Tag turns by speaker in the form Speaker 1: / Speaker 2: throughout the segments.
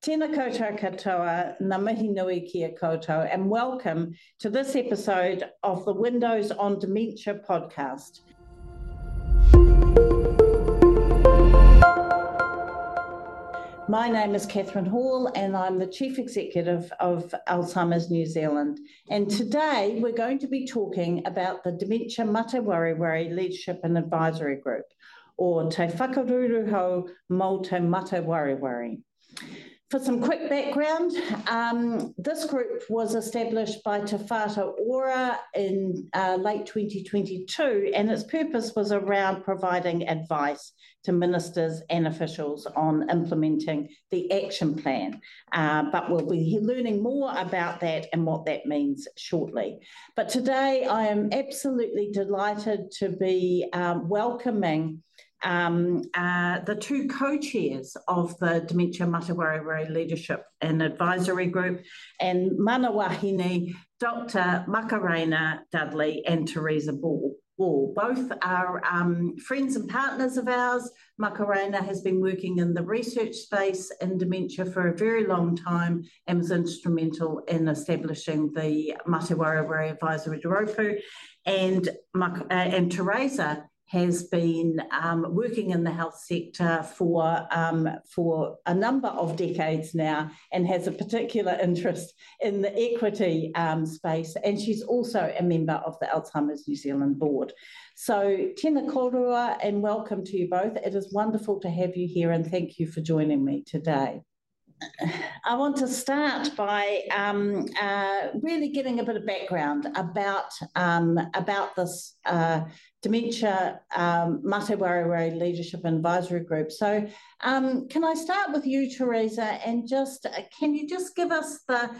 Speaker 1: tēnā koutou katoa, ngā mihi nui kia koutou, and welcome to this episode of the Windows on Dementia podcast. My name is Catherine Hall, and I'm the Chief Executive of Alzheimer's New Zealand. And today we're going to be talking about the Dementia Mate Wareware Leadership and Advisory Group, or Te Whakaruruhau mō Te Mate Wareware. For some quick background, this group was established by Te Whātua Ora in late 2022, and its purpose was around providing advice to ministers and officials on implementing the action plan. But we'll be learning more about that and what that means shortly. But today I am absolutely delighted to be welcoming the two co-chairs of the Dementia Mate Wareware Leadership and Advisory Group, and mana wahine, Dr. Macarena Dudley and Teresa Ball. Both are friends and partners of ours. Macarena has been working in the research space in dementia for a very long time and was instrumental in establishing the Mate Wareware Advisory Raupu, and Teresa has been working in the health sector for a number of decades now and has a particular interest in the equity space, and she's also a member of the Alzheimer's New Zealand board. So tēnā kōrua and welcome to you both. It is wonderful to have you here, and thank you for joining me today. I want to start by really getting a bit of background about this Dementia Mate Wareware Leadership and Advisory Group. So can I start with you, Teresa, and can you just give us the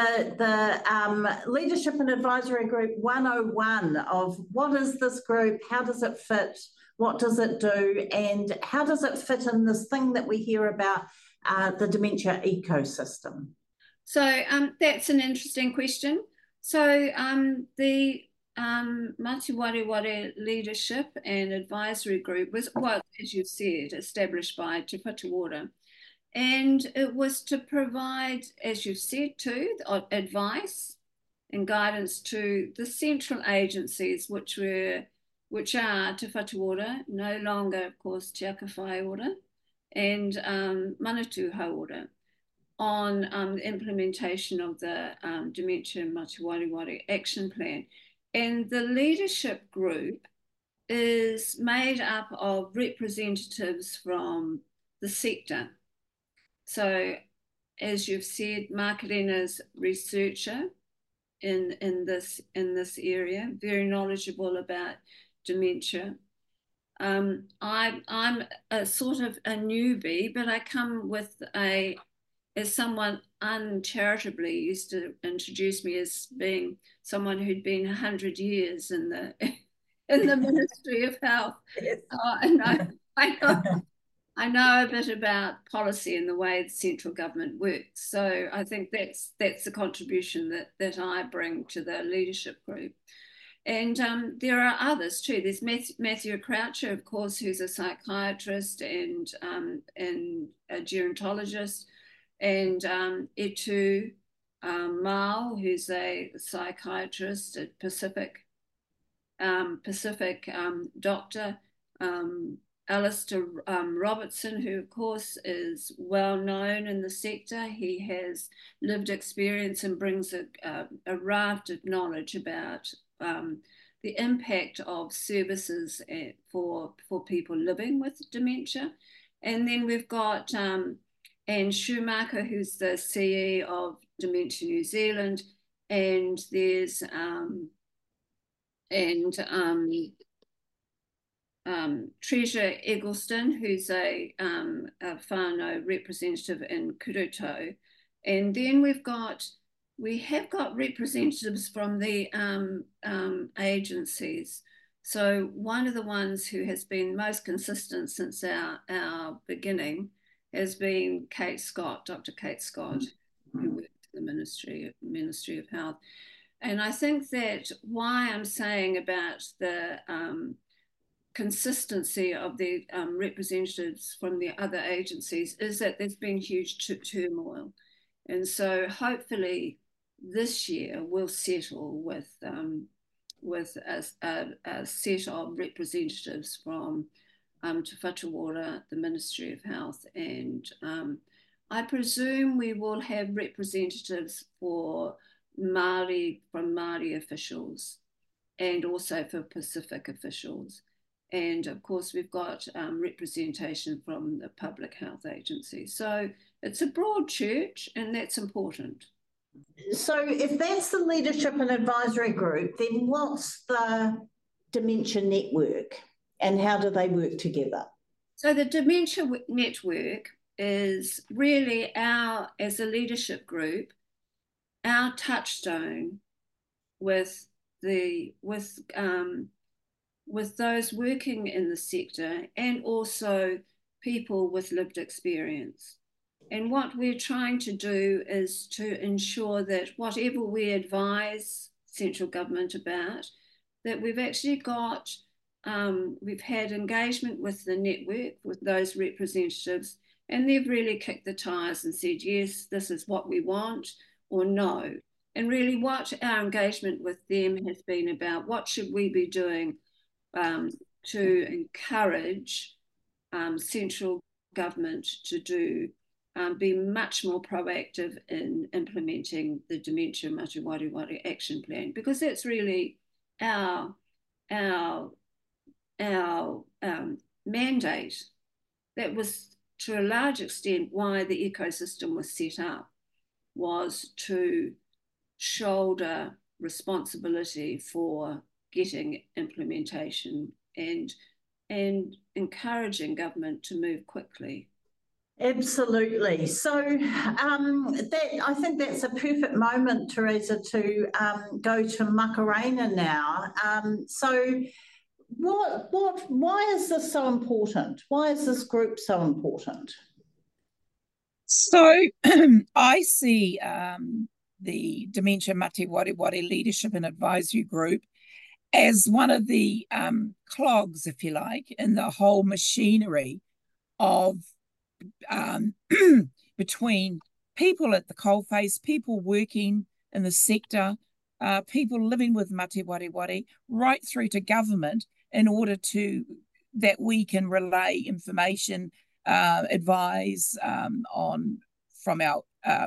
Speaker 1: Leadership and Advisory Group 101 of what is this group, how does it fit, what does it do, and how does it fit in this thing that we hear about the dementia ecosystem?
Speaker 2: So that's an interesting question. So the Mate Wareware Leadership and Advisory Group was, as you said, established by Te Whātua Ora. And it was to provide, as you've said too, advice and guidance to the central agencies, which are Te Whātua Ora, no longer, of course, Te Aka Whai Ora, and Manatūhau Ora, on the implementation of the Dementia Mate Wareware Action Plan. And the leadership group is made up of representatives from the sector. So, as you've said, Macarena's researcher in this area, very knowledgeable about dementia. I'm a sort of a newbie, but I come with as someone uncharitably used to introduce me as being someone who'd been 100 years in the Ministry of Health. Yes. I know a bit about policy and the way the central government works. So I think that's the contribution that I bring to the leadership group. And there are others too. There's Matthew Croucher, of course, who's a psychiatrist and a gerontologist, and Etu Mao, who's a psychiatrist at Pacific doctor, Alistair Robertson, who of course is well known in the sector. He has lived experience and brings a raft of knowledge about the impact of services for people living with dementia. And then we've got Anne Schumacher, who's the CE of Dementia New Zealand, and there's Treasure Eggleston, who's a whānau representative in Kuruto. And then we have got representatives from the agencies. So one of the ones who has been most consistent since our beginning has been Kate Scott, Dr. Kate Scott, who worked in the Ministry of Health. And I think that why I'm saying about the consistency of the representatives from the other agencies is that there's been huge turmoil. And so hopefully this year we'll settle with a set of representatives from Te Whatu Ora, the Ministry of Health, and I presume we will have representatives for Māori, from Māori officials, and also for Pacific officials. And of course, we've got representation from the Public Health Agency. So it's a broad church, and that's important.
Speaker 1: So if that's the leadership and advisory group, then what's the Dementia Network and how do they work together?
Speaker 2: So the Dementia Network is really as a leadership group, our touchstone with those working in the sector and also people with lived experience. And what we're trying to do is to ensure that whatever we advise central government about, that we've actually got, we've had engagement with the network, with those representatives, and they've really kicked the tires and said, yes, this is what we want, or no. And really what our engagement with them has been about, what should we be doing to encourage central government to do, be much more proactive in implementing the Dementia Mate Wari Wari Action Plan, because that's really our mandate. That was to a large extent why the ecosystem was set up, was to shoulder responsibility for getting implementation and encouraging government to move quickly.
Speaker 1: Absolutely. So I think that's a perfect moment, Teresa, to go to Macarena now. So why is this so important? Why is this group so important?
Speaker 3: So I see the Dementia Mate Wari Wari Leadership and Advisory Group as one of the clogs, if you like, in the whole machinery of between people at the coalface, people working in the sector, people living with Mate Wari Wari, right through to government, in order that we can relay information, advise from our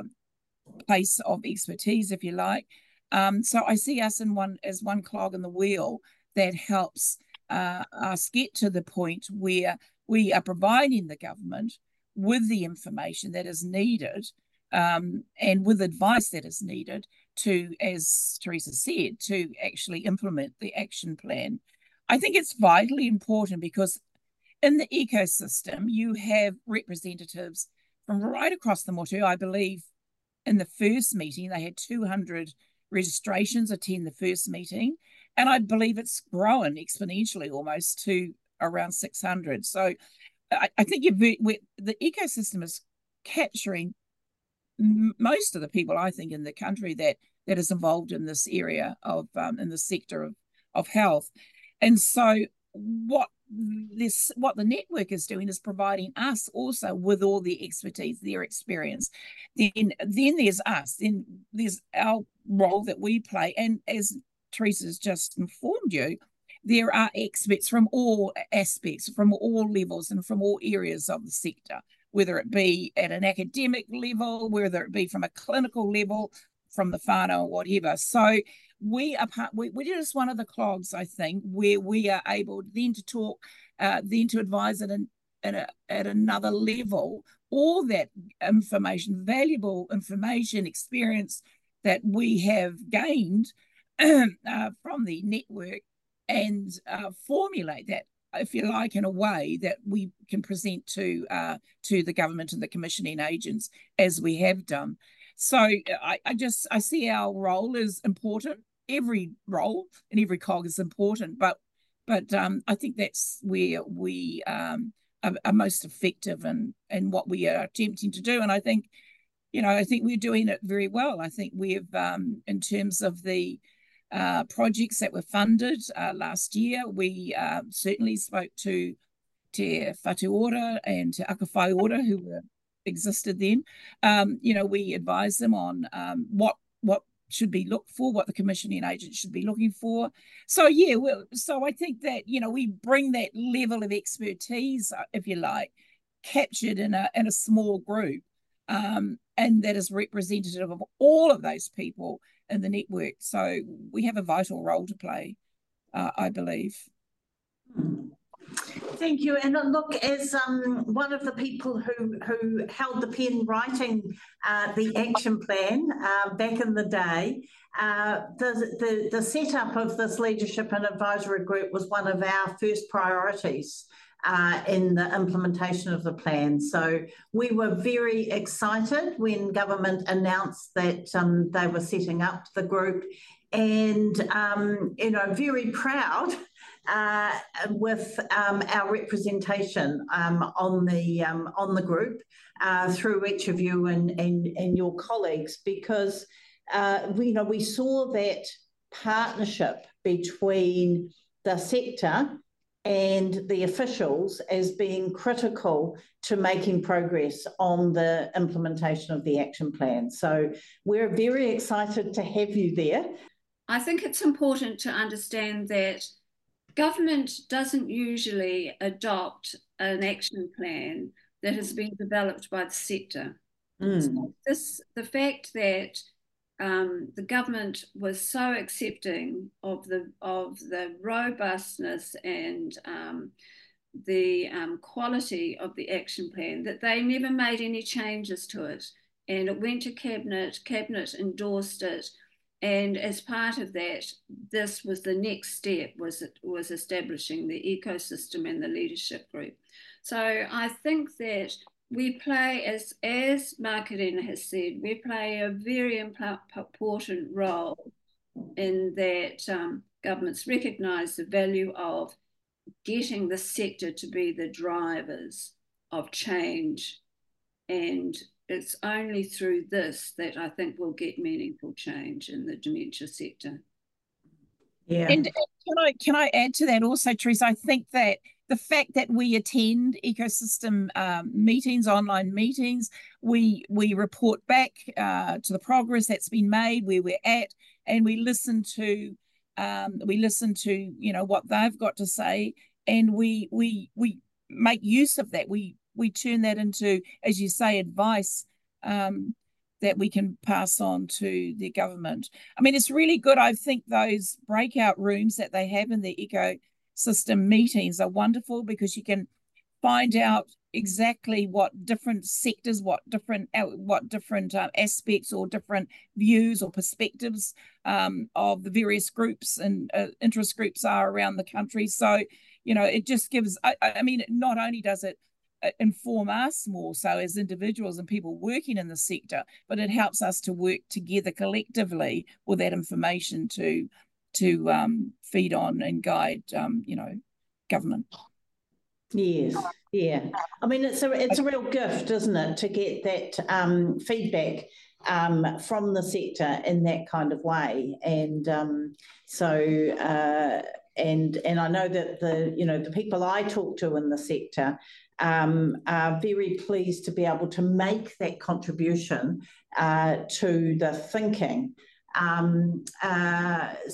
Speaker 3: place of expertise, if you like. So I see us as one clog in the wheel that helps us get to the point where we are providing the government with the information that is needed, and with advice that is needed to, as Teresa said, to actually implement the action plan. I think it's vitally important because in the ecosystem, you have representatives from right across the motu. I believe in the first meeting, they had 200 registrations attend the first meeting, and I believe it's grown exponentially almost to around 600. So I think the ecosystem is capturing most of the people, I think, in the country that is involved in this area of in the sector of health. And so what the network is doing is providing us also with all the expertise, their experience. Then there's us. Then there's our role that we play. And as Teresa's just informed you, there are experts from all aspects, from all levels, and from all areas of the sector, whether it be at an academic level, whether it be from a clinical level, from the whānau or whatever. So we're just one of the clogs, I think, where we are able then to talk, then to advise at another level, all that information, valuable information, experience that we have gained from the network, and formulate that, if you like, in a way that we can present to the government and the commissioning agents, as we have done. So I see our role as important. Every role and every cog is important, but I think that's where we are most effective in what we are attempting to do. And I think we're doing it very well. I think we've, in terms of the projects that were funded last year. We certainly spoke to Te Whatuora and Te Akawhaiora, who existed then. We advised them on what should be looked for, what the commissioning agent should be looking for. So so I think that we bring that level of expertise, if you like, captured in a small group, and that is representative of all of those people in the network. So we have a vital role to play, I believe.
Speaker 1: Thank you. And look, as one of the people who held the pen writing the action plan back in the day, the setup of this leadership and advisory group was one of our first priorities in the implementation of the plan. So we were very excited when government announced that they were setting up the group, and very proud with our representation on the group through each of you and your colleagues, because we saw that partnership between the sector and the officials as being critical to making progress on the implementation of the action plan. So we're very excited to have you there.
Speaker 2: I think it's important to understand that government doesn't usually adopt an action plan that has been developed by the sector. So the fact that the government was so accepting of the robustness and the quality of the action plan, that they never made any changes to it, and it went to cabinet endorsed it, and as part of that, this was the next step, was establishing the ecosystem and the leadership group. So I think that we play, as Macarena has said, we play a very important role in that governments recognise the value of getting the sector to be the drivers of change, and it's only through this that I think we'll get meaningful change in the dementia sector.
Speaker 1: Yeah.
Speaker 3: And can I add to that also, Teresa? I think that the fact that we attend ecosystem meetings, online meetings, we report back to the progress that's been made, where we're at, and we listen to what they've got to say, and we make use of that. We turn that into, as you say, advice that we can pass on to the government. I mean, it's really good. I think those breakout rooms that they have in the ecosystem meetings are wonderful, because you can find out exactly what different sectors, what different aspects or different views or perspectives of the various groups and interest groups are around the country. So, it just gives, I mean, not only does it inform us more so as individuals and people working in the sector, but it helps us to work together collectively with that information to feed on and guide government.
Speaker 1: Yes, yeah. I mean, it's a real gift, isn't it, to get that feedback from the sector in that kind of way, and and I know that the people I talk to in the sector are very pleased to be able to make that contribution to the thinking. I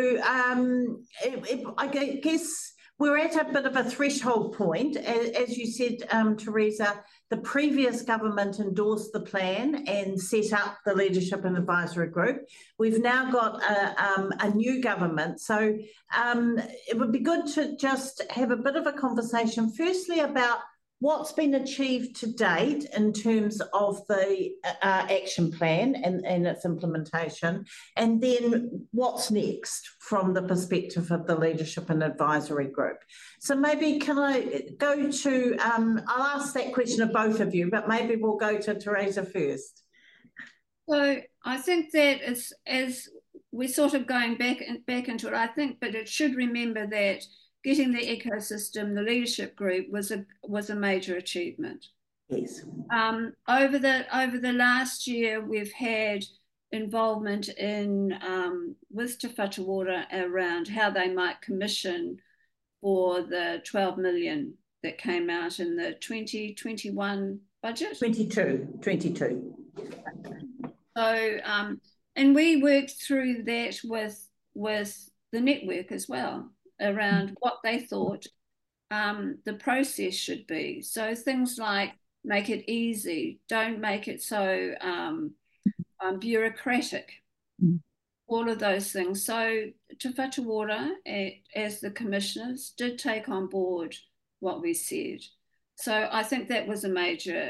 Speaker 1: guess we're at a bit of a threshold point. As you said, Teresa, the previous government endorsed the plan and set up the leadership and advisory group. We've now got a new government. So it would be good to just have a bit of a conversation, firstly, about what's been achieved to date in terms of the action plan and its implementation, and then what's next from the perspective of the leadership and advisory group. So maybe can I go to, I'll ask that question of both of you, but maybe we'll go to Teresa first.
Speaker 2: So I think that as we're sort of going back into it, I think, but it should remember that getting the ecosystem, the leadership group, was a major achievement.
Speaker 1: Yes.
Speaker 2: Over the last year, we've had involvement in with Te Whatu Ora around how they might commission for the 12 million that came out in the 2021 budget.
Speaker 1: 22.
Speaker 2: So, and we worked through that with the network as well around what they thought the process should be. So things like make it easy, don't make it so bureaucratic, all of those things. So Te Whatu Ora, as the commissioners, did take on board what we said. So I think that was a major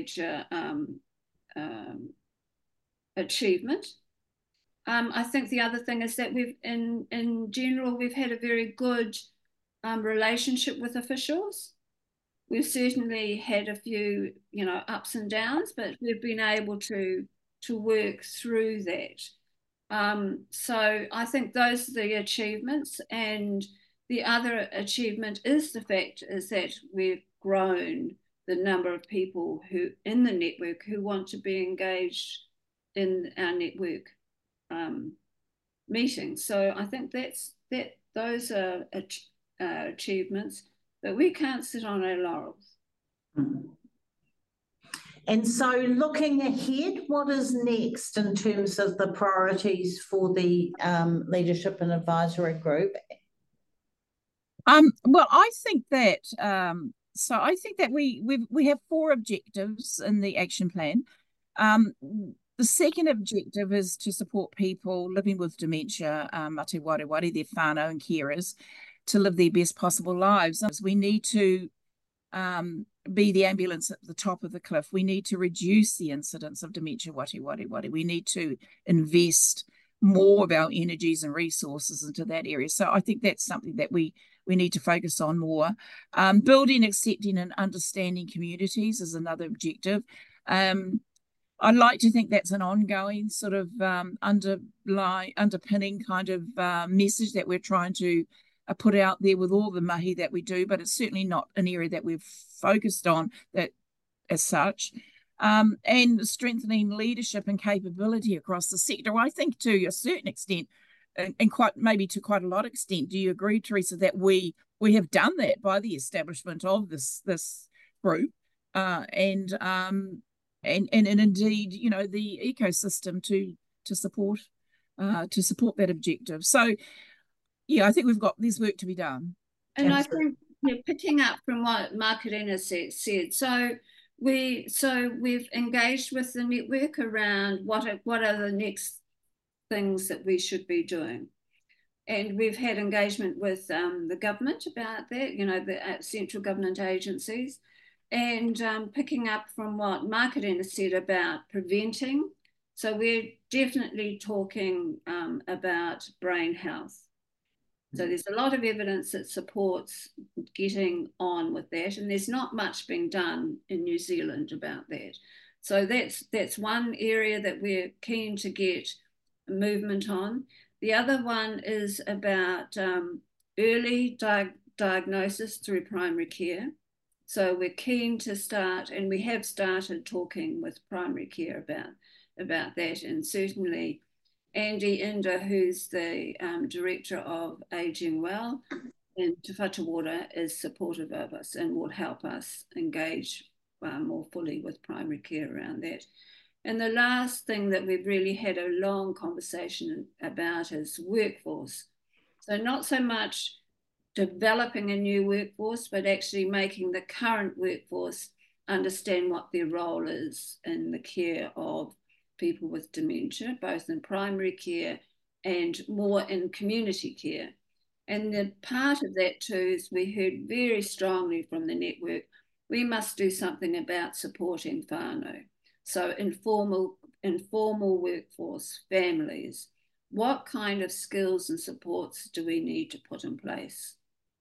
Speaker 2: achievement. I think the other thing is that in general, we've had a very good relationship with officials. We've certainly had a few, ups and downs, but we've been able to work through that. So I think those are the achievements. And the other achievement is the fact is that we've grown the number of people who in the network who want to be engaged in our network meetings. So I think those are achievements, but we can't sit on our laurels.
Speaker 1: And so looking ahead, what is next in terms of the priorities for the leadership and advisory group?
Speaker 3: Well, I think that I think that we have 4 objectives in the action plan. The second objective is to support people living with dementia, mate wareware, their whānau and carers, to live their best possible lives. We need to be the ambulance at the top of the cliff. We need to reduce the incidence of dementia wareware. We need to invest more of our energies and resources into that area. So I think that's something that we need to focus on more. Building, accepting and understanding communities is another objective. I'd like to think that's an ongoing sort of underpinning kind of message that we're trying to put out there with all the mahi that we do, but it's certainly not an area that we've focused on that as such. And strengthening leadership and capability across the sector. I think to a certain extent, and maybe to quite a lot of extent, do you agree, Teresa, that we have done that by the establishment of this group and indeed, the ecosystem to support that objective. So, yeah, I think there's work to be done.
Speaker 2: And absolutely. I think picking up from what Macarena said, so we've engaged with the network around what are the next things that we should be doing. And we've had engagement with the government about that, the central government agencies. And picking up from what Macarena said about preventing. So we're definitely talking about brain health. So there's a lot of evidence that supports getting on with that. And there's not much being done in New Zealand about that. So that's one area that we're keen to get movement on. The other one is about early diagnosis through primary care. So we're keen to start, and we have started talking with primary care about that. And certainly Andy Inder, who's the Director of Ageing Well in Te Whatu Ora, is supportive of us and will help us engage more fully with primary care around that. And the last thing that we've really had a long conversation about is workforce. So not so much developing a new workforce, but actually making the current workforce understand what their role is in the care of people with dementia, both in primary care and more in community care. And the part of that too is we heard very strongly from the network, we must do something about supporting whānau. So informal workforce, families, what kind of skills and supports do we need to put in place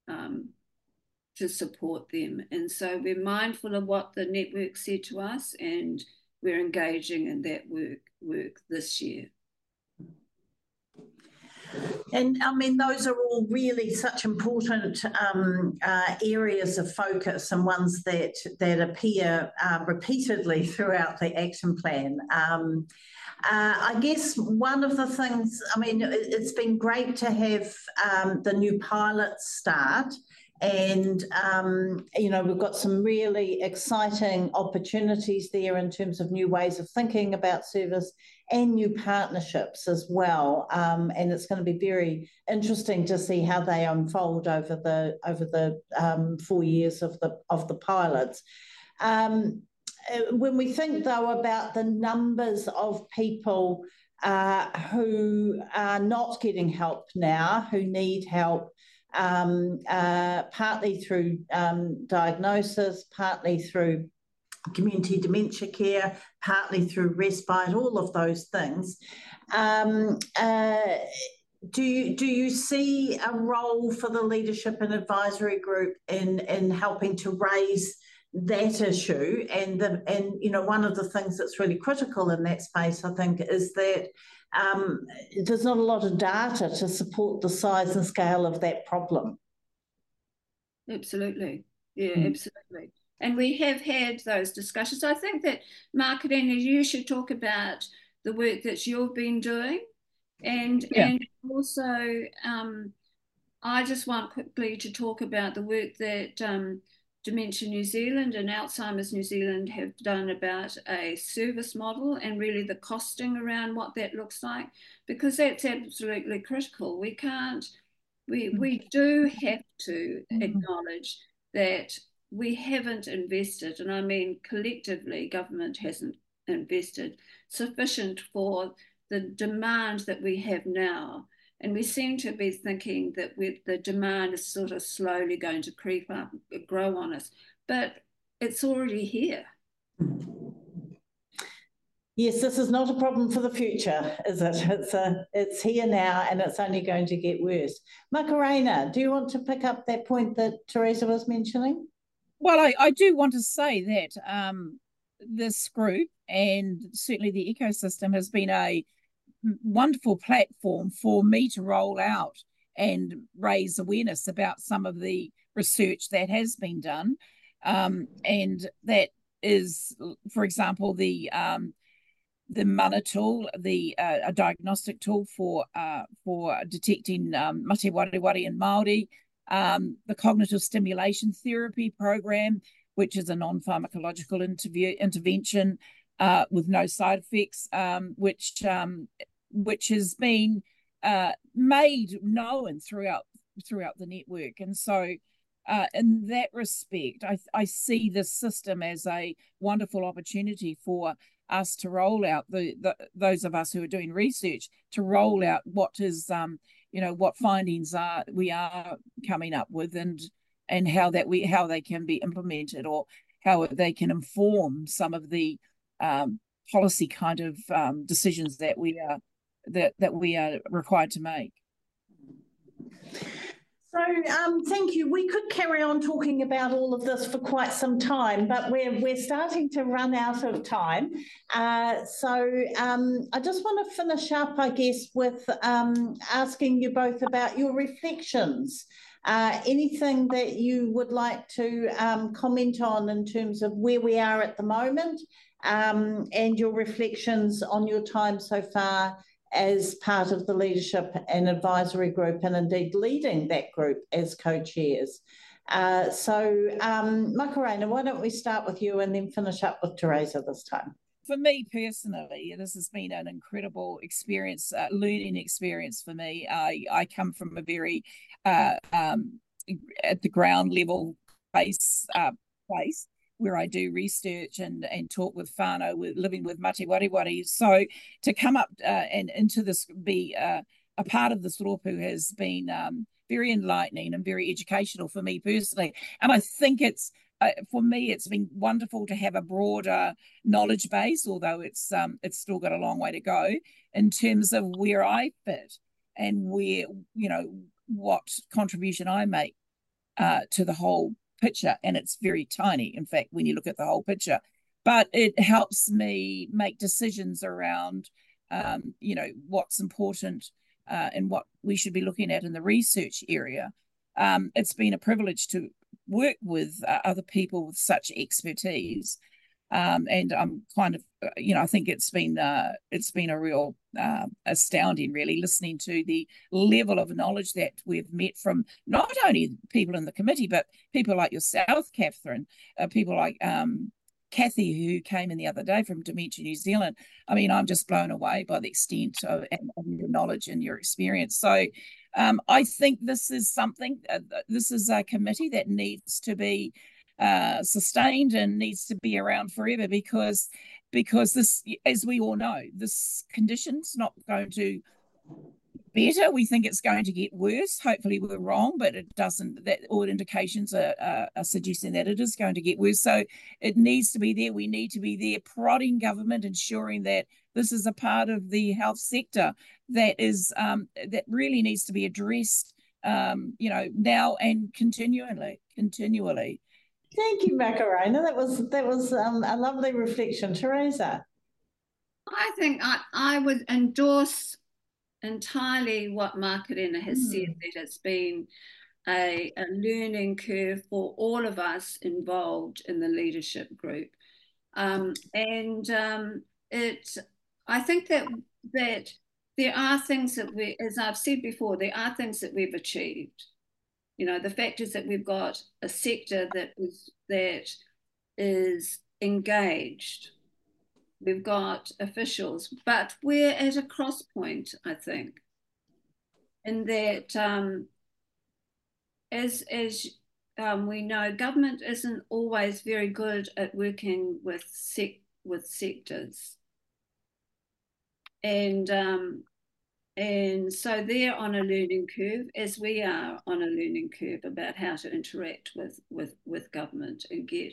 Speaker 2: to support them? And so we're mindful of what the network said to us, and we're engaging in that work this year.
Speaker 1: And I mean, those are all really such important areas of focus and ones that appear repeatedly throughout the action plan. I guess one of the things, I mean, it's been great to have the new pilots start. And, we've got some really exciting opportunities there in terms of new ways of thinking about service and new partnerships as well. And it's going to be very interesting to see how they unfold over the 4 years of the pilots. When we think, though, about the numbers of people who are not getting help now, who need help, partly through diagnosis, partly through community dementia care, partly through respite, all of those things. Do you see a role for the leadership and advisory group in helping to raise that issue? And one of the things that's really critical in that space, I think, is that there's not a lot of data to support the size and scale of that problem.
Speaker 2: Absolutely. Yeah, absolutely. And we have had those discussions. I think that, Makarena, you should talk about the work that you've been doing. And also, I just want quickly to talk about the work that Dementia New Zealand and Alzheimer's New Zealand have done about a service model and really the costing around what that looks like, because that's absolutely critical. We do have to acknowledge that we haven't invested, and I mean collectively, government hasn't invested sufficient for the demand that we have now. And we seem to be thinking that the demand is sort of slowly going to creep up, grow on us, but it's already here.
Speaker 1: Yes, this is not a problem for the future, is it? It's here now, and it's only going to get worse. Makarena, do you want to pick up that point that Teresa was mentioning?
Speaker 3: Well, I do want to say that this group and certainly the ecosystem has been a wonderful platform for me to roll out and raise awareness about some of the research that has been done, and that is, for example, the Mana tool, a diagnostic tool for detecting mate wareware in Māori, the cognitive stimulation therapy program, which is a non-pharmacological intervention with no side effects, which has been made known throughout the network. And so in that respect, I see this system as a wonderful opportunity for us to roll out, those of us who are doing research, to roll out what is what findings we are coming up with, and how they can be implemented, or how they can inform some of the policy kind of decisions that we are required to make.
Speaker 1: So thank you. We could carry on talking about all of this for quite some time, but we're starting to run out of time. So I just want to finish up, I guess, with asking you both about your reflections. Anything that you would like to comment on in terms of where we are at the moment, and your reflections on your time so far as part of the leadership and advisory group, and indeed leading that group as co-chairs. So Makarena, why don't we start with you and then finish up with Teresa this time?
Speaker 3: For me personally, this has been an incredible experience, learning experience for me. I come from a very at the ground level place where I do research and talk with whānau, living with mate wareware. So to come up and into this, be a part of this rōpū has been very enlightening and very educational for me personally. And I think for me, it's been wonderful to have a broader knowledge base, although it's still got a long way to go in terms of where I fit and where, what contribution I make to the whole picture. And it's very tiny, in fact, when you look at the whole picture, but it helps me make decisions around what's important and what we should be looking at in the research area. It's been a privilege to work with other people with such expertise. And I'm kind of, I think it's been a real astounding, really, listening to the level of knowledge that we've met from not only people in the committee, but people like yourself, Catherine, people like Kathy, who came in the other day from Dementia New Zealand. I mean, I'm just blown away by the extent of your knowledge and your experience. So I think this is something, this is a committee that needs to be sustained and needs to be around forever, because this, as we all know, this condition's not going to better. We think it's going to get worse. Hopefully we're wrong, but it doesn't. That all indications are suggesting that it is going to get worse. So it needs to be there. We need to be there prodding government, ensuring that this is a part of the health sector that is that really needs to be addressed now and continually.
Speaker 1: Thank you, Macarena. That was a lovely reflection. Teresa?
Speaker 2: I think I would endorse entirely what Macarena has said, that it's been a learning curve for all of us involved in the leadership group. I think that there are things that as I've said before, there are things that we've achieved. The fact is that we've got a sector that is engaged. We've got officials, but we're at a cross point, I think, in that as we know, government isn't always very good at working with sectors, and so they're on a learning curve, as we are on a learning curve about how to interact with government and get.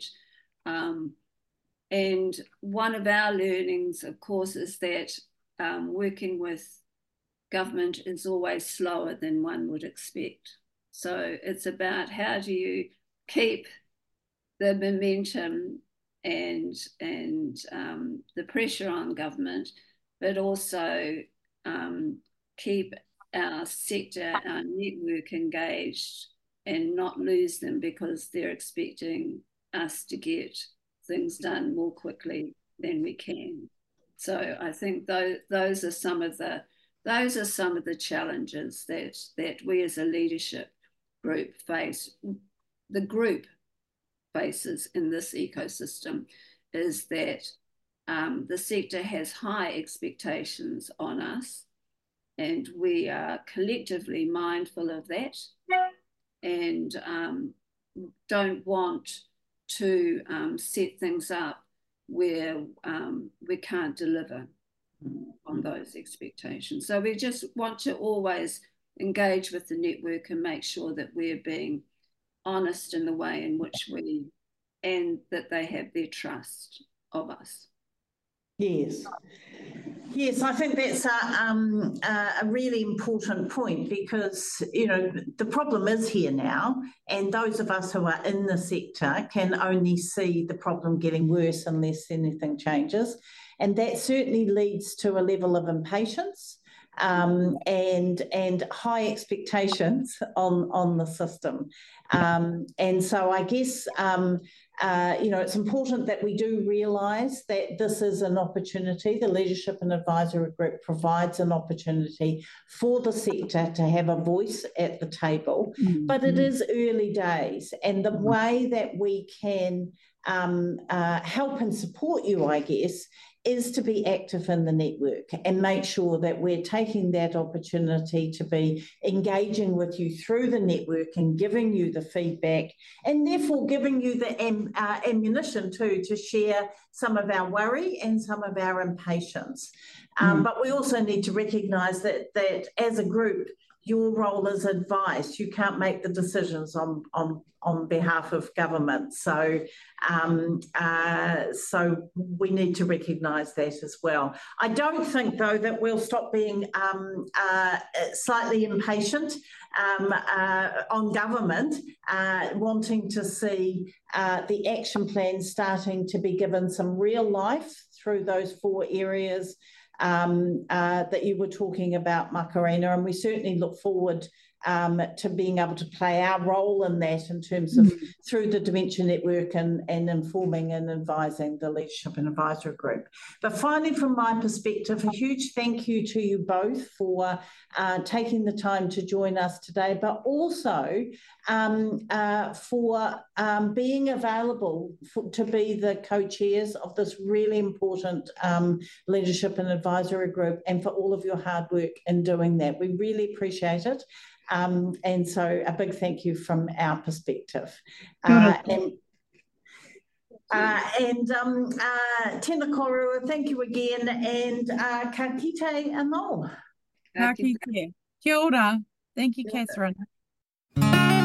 Speaker 2: And one of our learnings, of course, is that working with government is always slower than one would expect. So it's about how do you keep the momentum and the pressure on government, but also keep our sector, our network engaged, and not lose them because they're expecting us to get things done more quickly than we can. So I think those are some of the challenges that we as a leadership group face. The group faces in this ecosystem is that the sector has high expectations on us, and we are collectively mindful of that, and don't want to set things up where we can't deliver on those expectations. So we just want to always engage with the network and make sure that we're being honest in the way in which and that they have their trust of us.
Speaker 1: Yes, I think that's a really important point, because, the problem is here now, and those of us who are in the sector can only see the problem getting worse unless anything changes. And that certainly leads to a level of impatience and high expectations on the system. And so I guess, it's important that we do realise that this is an opportunity. The Leadership and Advisory Group provides an opportunity for the sector to have a voice at the table, but it is early days. And the way that we can help and support you, I guess, is to be active in the network and make sure that we're taking that opportunity to be engaging with you through the network and giving you the feedback, and therefore giving you the ammunition too to share some of our worry and some of our impatience. But we also need to recognise that as a group, your role is advice. You can't make the decisions on behalf of government. So we need to recognise that as well. I don't think, though, that we'll stop being slightly impatient on government, wanting to see the action plan starting to be given some real life through those 4 areas that you were talking about, Macarena, and we certainly look forward to being able to play our role in that in terms of through the Dementia Network and informing and advising the Leadership and Advisory Group. But finally, from my perspective, a huge thank you to you both for taking the time to join us today, but also for being available to be the co-chairs of this really important Leadership and Advisory Group, and for all of your hard work in doing that. We really appreciate it. And so a big thank you from our perspective. Tēnā korua, thank you again, and ka kite anō.
Speaker 3: Ka kite. Kia ora. Thank you, Catherine.